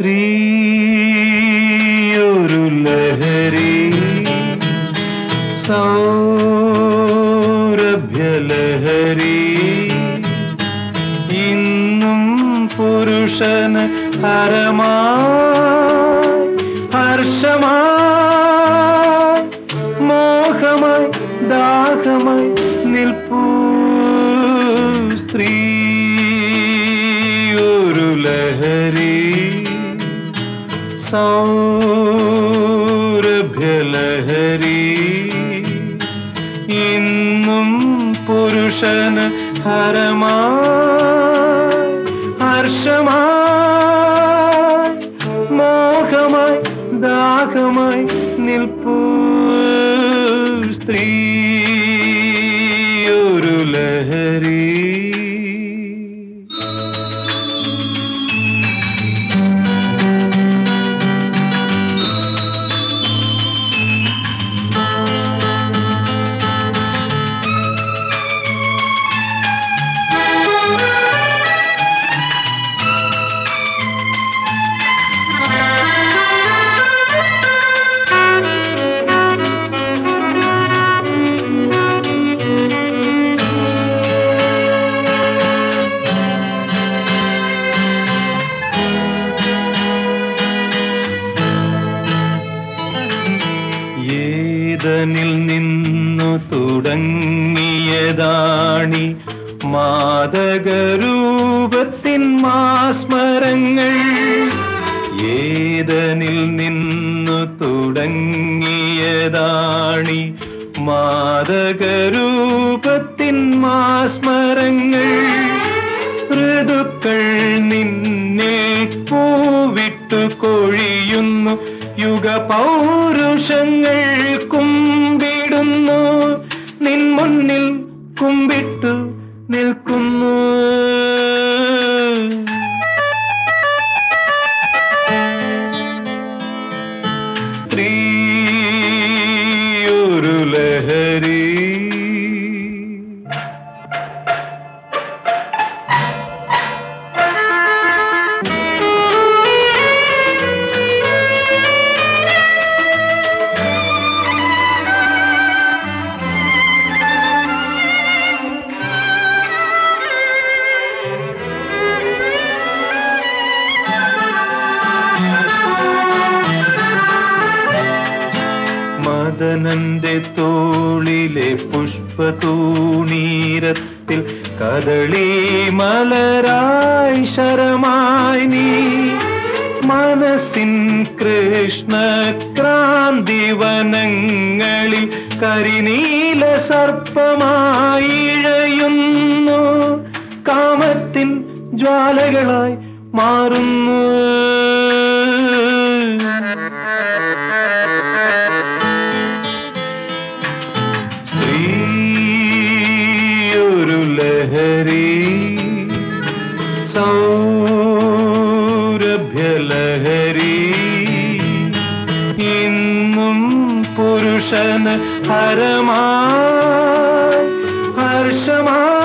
സ്ത്രീയൊരു ലഹരി, സൗരഭ്യലഹരി, ഇന്നും പുരുഷന് ഹരമായി, ഹർഷമായി, മോഹമായി, ദാഹമായി നിൽപ്പൂ സ്ത്രീ ഒരു ലഹരി, സൗരഭ്യലഹരി, ഇന്നും പുരുഷന് ഹരമായി, ഹർഷമായി, മോഹമായി, ദാഹമായി നിൽപ്പൂ സ്ത്രീ ഒരു ലഹരി. ഏതനിൽ നിന്നു തുടങ്ങിയതാണി മാദകരൂപത്തിൻ മാസ്മരങ്ങൾ, ഏതനിൽ നിന്നു തുടങ്ങിയതാണി മാദകരൂപത്തിൻ മാസ്മരങ്ങൾ, ഋതുക്കൾ നിന്നെ പൂവിട്ടു കൊഴിയുന്നു, യുഗപൗരുഷങ്ങൾ കുമ്പിടുന്നു, നിൻ മുന്നിൽ കുമ്പിട്ടു നിൽക്കുന്നു. സ്ത്രീ ഒരു ലഹരി, മദനന്റെ തോളിലെ പുഷ്പതൂണീരത്തിൽ കദളി മലരായി ശരമായി നീ, മനസ്സിൻ കൃഷ്ണക്രാന്തിവനങ്ങളിൽ കരിനീല സർപ്പമായി ഇഴയുന്നു, കാമത്തിൻ ജ്വാലകളായി മാറുന്നു. ഒരു ലഹരി, സൗരഭ്യലഹരി, ഇന്നും പുരുഷന് ഹരമായി, ഹർഷമായി.